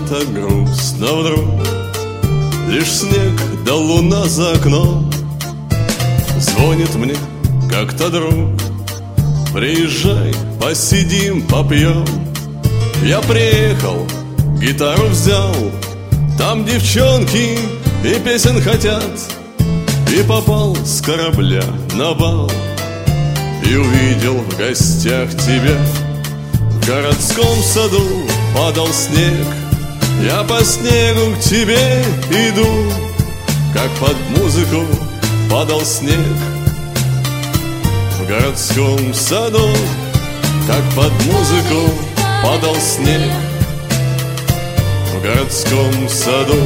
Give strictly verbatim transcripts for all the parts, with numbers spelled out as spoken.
так грустно вдруг. Лишь снег да луна за окном. Звонит мне как-то друг: приезжай, посидим, попьем. Я приехал, гитару взял, там девчонки и песен хотят. И попал с корабля на бал, и увидел в гостях тебя. В городском саду падал снег, я по снегу к тебе иду, как под музыку падал снег. В городском саду, как под музыку падал снег. В городском саду.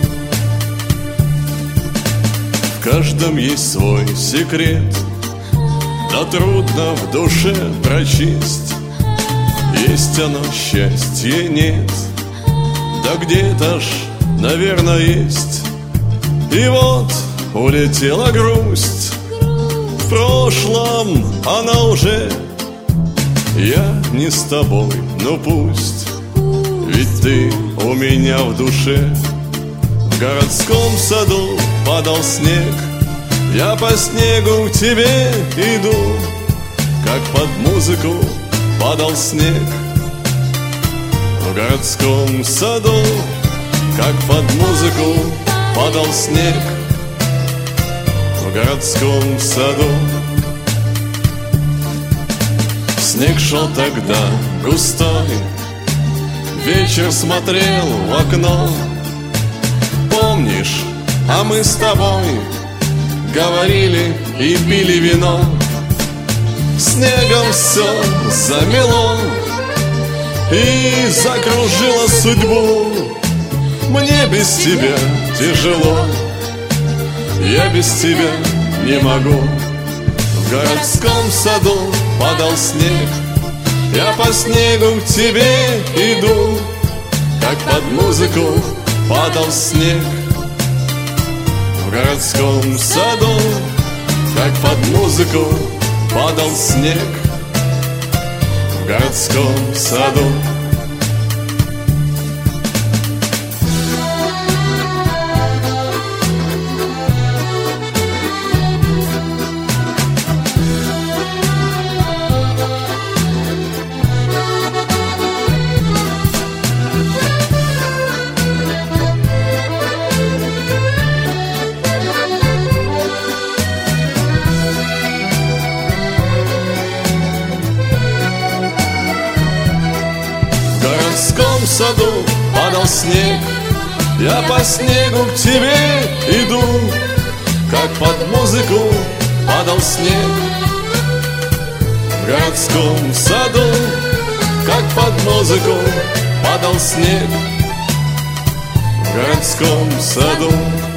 В каждом есть свой секрет, да трудно в душе прочесть. Есть оно, счастье нет, да где-то ж, наверное, есть. И вот улетела грусть, в прошлом она уже. Я не с тобой, ну пусть, ведь ты у меня в душе. В городском саду падал снег, я по снегу к тебе иду, как под музыку падал снег. В городском саду, как под музыку падал снег. В городском саду. Снег шел тогда густой, вечер смотрел в окно. Помнишь, а мы с тобой говорили и пили вино. Снегом все замело и закружило судьбу. Мне без тебя тяжело, я без тебя не могу. В городском саду падал снег, я по снегу к тебе иду, как под музыку падал снег. В городском саду, как под музыку падал снег. В городском саду. В городском саду падал снег, я по снегу к тебе иду, как под музыку падал снег. В городском саду, как под музыку падал снег. В городском саду.